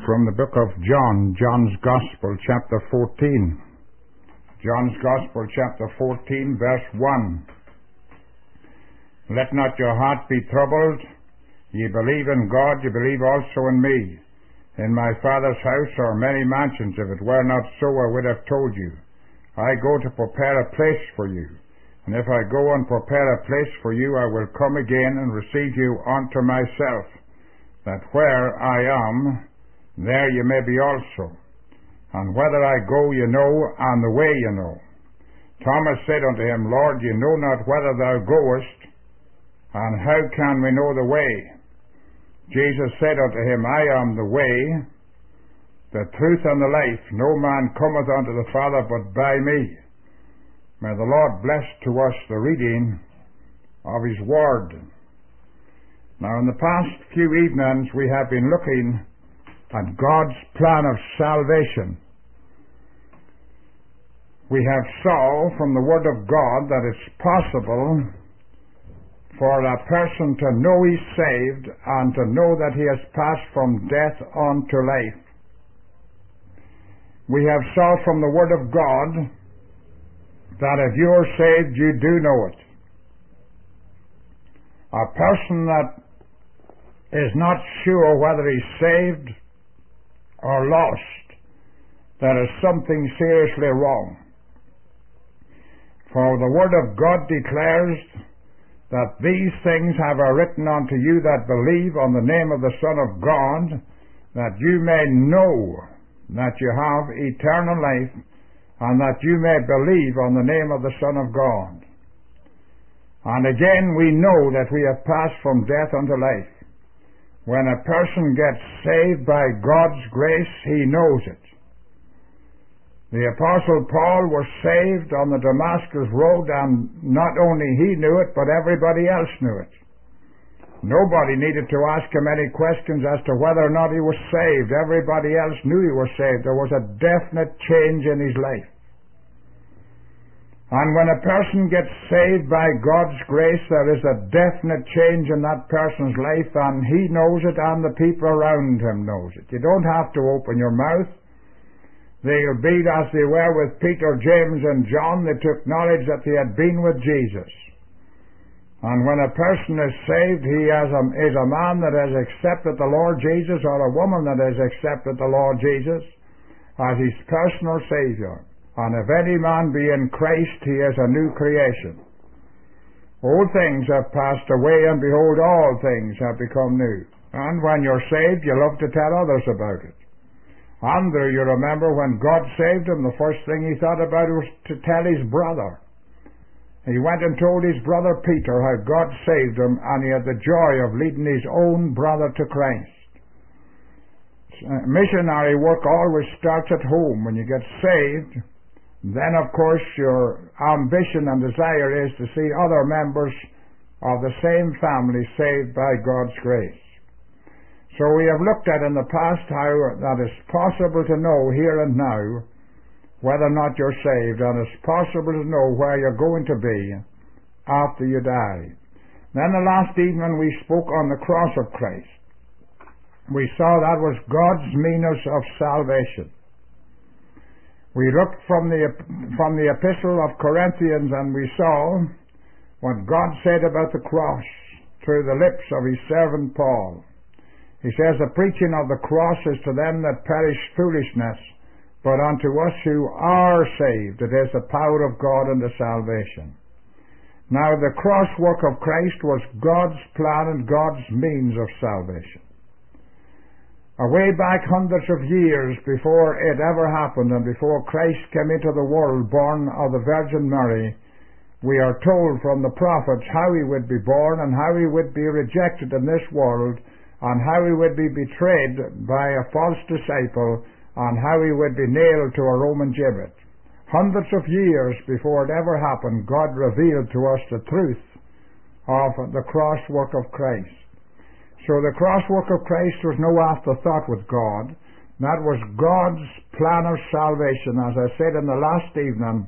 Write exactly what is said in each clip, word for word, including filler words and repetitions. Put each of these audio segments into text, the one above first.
from the book of John, John's Gospel, chapter fourteen. John's Gospel, chapter fourteen, verse one. Let not your heart be troubled. Ye believe in God, ye believe also in me. In my Father's house are many mansions. If it were not so, I would have told you. I go to prepare a place for you. And if I go and prepare a place for you, I will come again and receive you unto myself, that where I am, there ye may be also. And whither I go ye know, and the way ye know. Thomas said unto him, Lord, ye know not whither thou goest, and how can we know the way? Jesus said unto him, I am the way, the truth, and the life. No man cometh unto the Father but by me. May the Lord bless to us the reading of His Word. Now, in the past few evenings, we have been looking at God's plan of salvation. We have saw from the Word of God that it's possible for a person to know he's saved and to know that he has passed from death unto life. We have saw from the Word of God that if you're saved, you do know it. A person that is not sure whether he's saved or lost, there is something seriously wrong. For the Word of God declares that these things have I written unto you that believe on the name of the Son of God, that you may know that you have eternal life, and that you may believe on the name of the Son of God. And again, we know that we have passed from death unto life. When a person gets saved by God's grace, he knows it. The Apostle Paul was saved on the Damascus road, and not only he knew it, but everybody else knew it. Nobody needed to ask him any questions as to whether or not he was saved. Everybody else knew he was saved. There was a definite change in his life. And when a person gets saved by God's grace, there is a definite change in that person's life, and he knows it, and the people around him knows it. You don't have to open your mouth. They'll be as they were with Peter, James, and John. They took knowledge that they had been with Jesus. And when a person is saved, he has a, is a man that has accepted the Lord Jesus, or a woman that has accepted the Lord Jesus as his personal Savior. And if any man be in Christ, he is a new creation. Old things have passed away, and behold, all things have become new. And when you're saved, you love to tell others about it. Andrew, you remember, when God saved him, the first thing he thought about was to tell his brother. He went and told his brother Peter how God saved him, and he had the joy of leading his own brother to Christ. Missionary work always starts at home. When you get saved, then of course your ambition and desire is to see other members of the same family saved by God's grace. So we have looked at in the past how that it's possible to know here and now whether or not you're saved, and it's possible to know where you're going to be after you die. Then the last evening we spoke on the cross of Christ. We saw that was God's means of salvation. We looked from the from the epistle of Corinthians, and we saw what God said about the cross through the lips of His servant Paul. He says, the preaching of the cross is to them that perish foolishness, but unto us who are saved it is the power of God unto salvation. Now the cross work of Christ was God's plan and God's means of salvation. Away back hundreds of years before it ever happened, and before Christ came into the world born of the Virgin Mary, we are told from the prophets how He would be born, and how He would be rejected in this world, and how He would be betrayed by a false disciple, and how He would be nailed to a Roman gibbet. Hundreds of years before it ever happened, God revealed to us the truth of the cross work of Christ. So the cross work of Christ was no afterthought with God. That was God's plan of salvation. As I said in the last evening,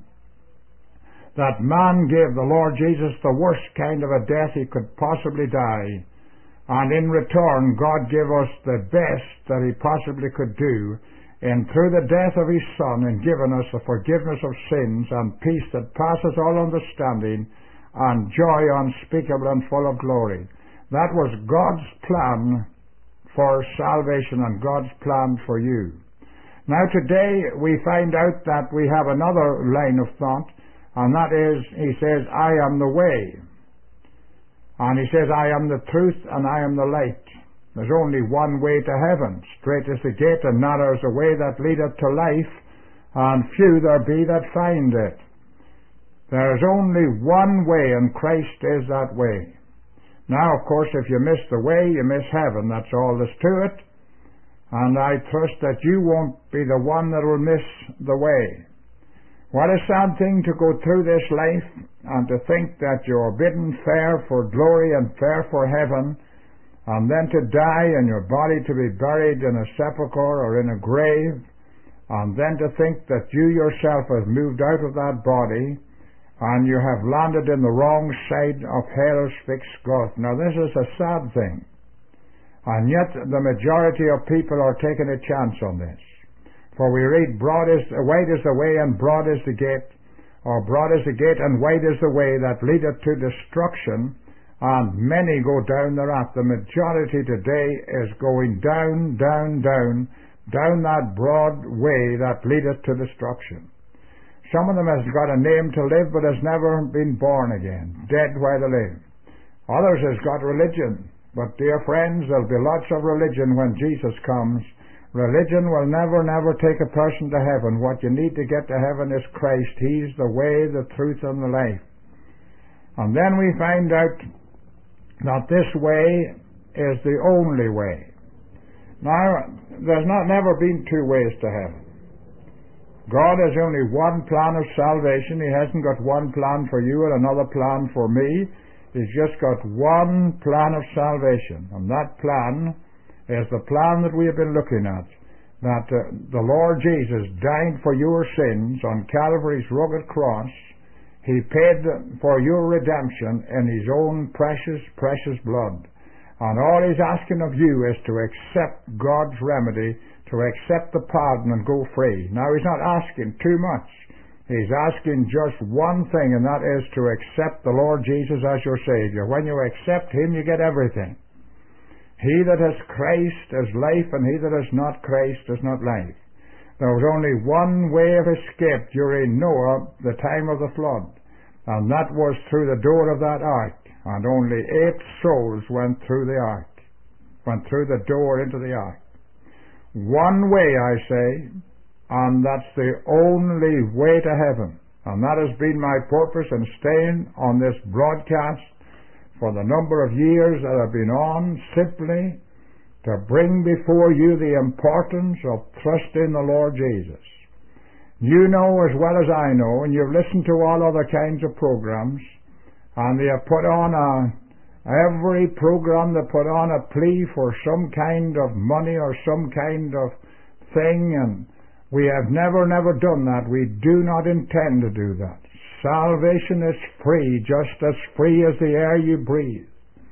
that man gave the Lord Jesus the worst kind of a death he could possibly die, And in return, God gave us the best that He possibly could do, and through the death of His Son, and given us the forgiveness of sins and peace that passes all understanding, and joy unspeakable and full of glory. That was God's plan for salvation and God's plan for you. Now today we find out that we have another line of thought, and that is, He says, I am the way. And He says, I am the truth and I am the light. There's only one way to heaven. Straight is the gate, and narrow is the way that leadeth to life, and few there be that find it. There is only one way, and Christ is that way. Now, of course, if you miss the way, you miss heaven. That's all there's to it. And I trust that you won't be the one that will miss the way. What a sad thing to go through this life and to think that you're bidden fair for glory and fair for heaven, and then to die and your body to be buried in a sepulchre or in a grave, and then to think that you yourself have moved out of that body and you have landed in the wrong side of hell's fixed gulf. Now this is a sad thing, and yet the majority of people are taking a chance on this. For we read, broad is, wide is the way and broad is the gate, or broad is the gate and wide is the way that leadeth to destruction, and many go down thereat. The majority today is going down, down, down, down that broad way that leadeth to destruction. Some of them has got a name to live, but has never been born again, dead while they live. Others has got religion, but dear friends, there'll be lots of religion when Jesus comes. Religion will never, never take a person to heaven. What you need to get to heaven is Christ. He's the way, the truth, and the life. And then we find out that this way is the only way. Now, there's not never been two ways to heaven. God has only one plan of salvation. He hasn't got one plan for you and another plan for me. He's just got one plan of salvation. And that plan is the plan that we have been looking at. That uh, the Lord Jesus died for your sins on Calvary's rugged cross. He paid for your redemption in His own precious, precious blood. And all He's asking of you is to accept God's remedy, to accept the pardon and go free. Now He's not asking too much. He's asking just one thing, and that is to accept the Lord Jesus as your Savior. When you accept Him, you get everything. He that has Christ has life, and he that has not Christ has not life. There was only one way of escape during Noah, the time of the flood, and that was through the door of that ark. And only eight souls went through the ark, went through the door into the ark. One way, I say, and that's the only way to heaven. And that has been my purpose in staying on this broadcast for the number of years that I've been on, simply to bring before you the importance of trusting the Lord Jesus. You know as well as I know, and you've listened to all other kinds of programs, and they have put on a, every program they put on a plea for some kind of money or some kind of thing, and we have never, never done that. We do not intend to do that. Salvation is free, just as free as the air you breathe.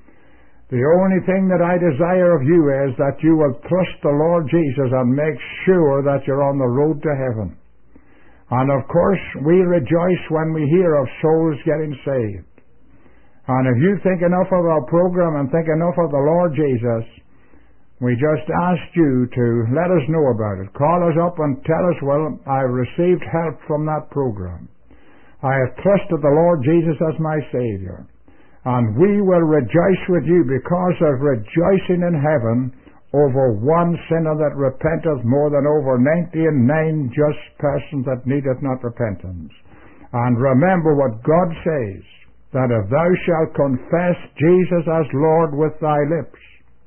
The only thing that I desire of you is that you will trust the Lord Jesus and make sure that you're on the road to heaven. And of course, we rejoice when we hear of souls getting saved. And if you think enough of our program and think enough of the Lord Jesus, we just ask you to let us know about it. Call us up and tell us, well, I've received help from that program. I have trusted the Lord Jesus as my Savior. And we will rejoice with you because of rejoicing in heaven over one sinner that repenteth more than over ninety-nine just persons that needeth not repentance. And remember what God says, that if thou shalt confess Jesus as Lord with thy lips,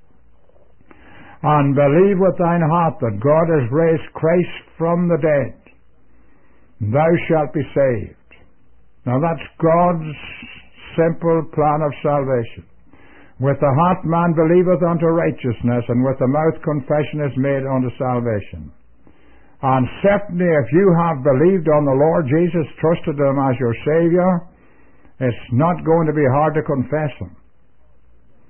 and believe with thine heart that God has raised Christ from the dead, thou shalt be saved. Now that's God's simple plan of salvation. With the heart man believeth unto righteousness, and with the mouth confession is made unto salvation. And certainly if you have believed on the Lord Jesus, trusted Him as your Savior, it's not going to be hard to confess Him.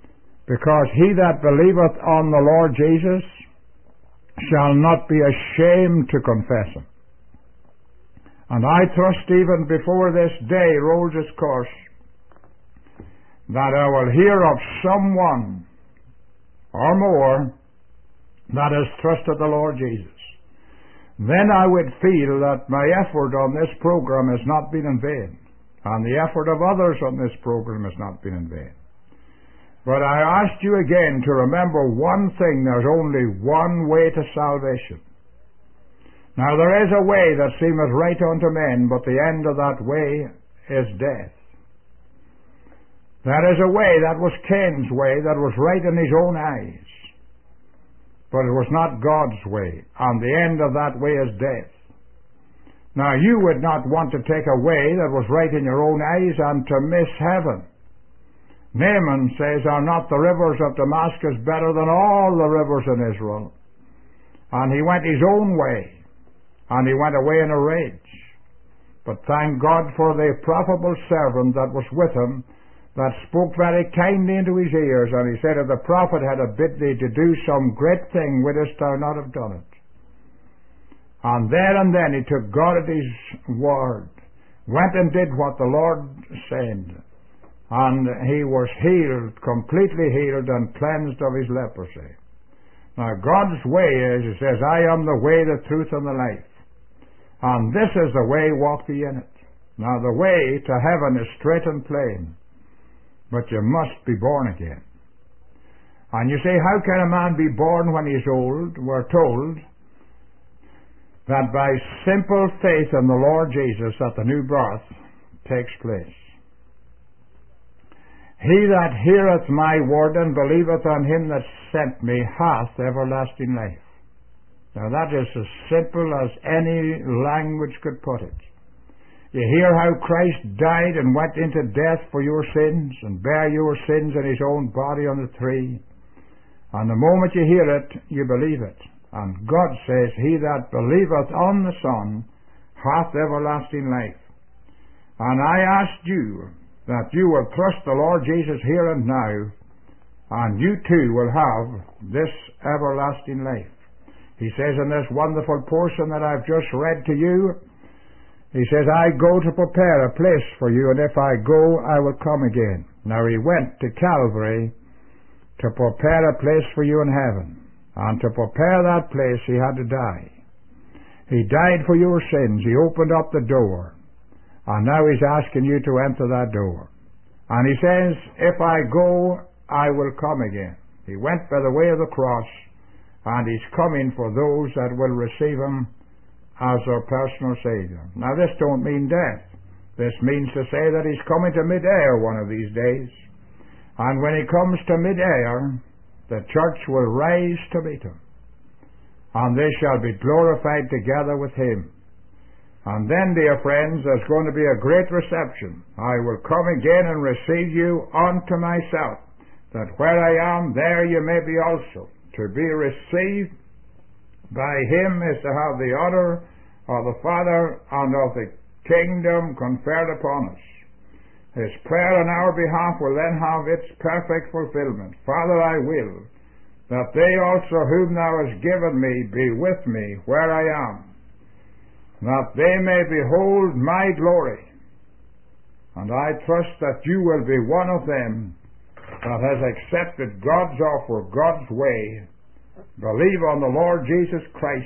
Because he that believeth on the Lord Jesus shall not be ashamed to confess him. And I trust even before this day rolls its course that I will hear of someone or more that has trusted the Lord Jesus. Then I would feel that my effort on this program has not been in vain, and the effort of others on this program has not been in vain. But I ask you again to remember one thing: there's only one way to salvation. Now there is a way that seemeth right unto men, but the end of that way is death. There is a way that was Cain's way, that was right in his own eyes, but it was not God's way, and the end of that way is death. Now you would not want to take a way that was right in your own eyes and to miss heaven. Naaman says, "Are not the rivers of Damascus better than all the rivers in Israel?" And he went his own way, and he went away in a rage. But thank God for the profitable servant that was with him, that spoke very kindly into his ears, and he said, "If the prophet had bid thee to do some great thing, wouldst thou not have done it?" And there and then he took God at his word, went and did what the Lord said, and he was healed, completely healed and cleansed of his leprosy. Now God's way is, he says, "I am the way, the truth, and the life. And this is the way, walk ye in it." Now the way to heaven is straight and plain, but you must be born again. And you say, how can a man be born when he's old? We're told that by simple faith in the Lord Jesus that the new birth takes place. "He that heareth my word and believeth on him that sent me hath everlasting life." Now that is as simple as any language could put it. You hear how Christ died and went into death for your sins and bare your sins in his own body on the tree. And the moment you hear it, you believe it. And God says, "He that believeth on the Son hath everlasting life." And I ask you that you will trust the Lord Jesus here and now, and you too will have this everlasting life. He says in this wonderful portion that I've just read to you, he says, "I go to prepare a place for you, and if I go, I will come again." Now he went to Calvary to prepare a place for you in heaven. And to prepare that place, he had to die. He died for your sins. He opened up the door. And now he's asking you to enter that door. And he says, "If I go, I will come again." He went by the way of the cross, and he's coming for those that will receive him as their personal Savior. Now this don't mean death. This means to say that he's coming to mid-air one of these days. And when he comes to mid-air, the church will rise to meet him. And they shall be glorified together with him. And then, dear friends, there's going to be a great reception. "I will come again and receive you unto myself, that where I am, there you may be also." To be received by him is to have the honor of the Father and of the kingdom conferred upon us. His prayer on our behalf will then have its perfect fulfillment. "Father, I will that they also whom thou hast given me be with me where I am, that they may behold my glory." And I trust that you will be one of them that has accepted God's offer, God's way. Believe on the Lord Jesus Christ,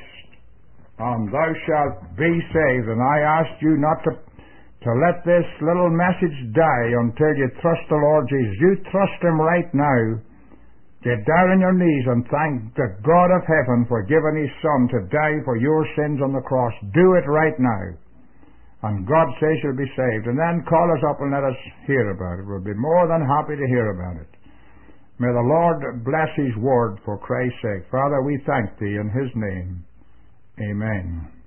and thou shalt be saved. And I ask you not to, to let this little message die until you trust the Lord Jesus. You trust him right now. Get down on your knees and thank the God of heaven for giving his Son to die for your sins on the cross. Do it right now. And God says you'll be saved. And then call us up and let us hear about it. We'll be more than happy to hear about it. May the Lord bless his word for Christ's sake. Father, we thank thee in his name. Amen.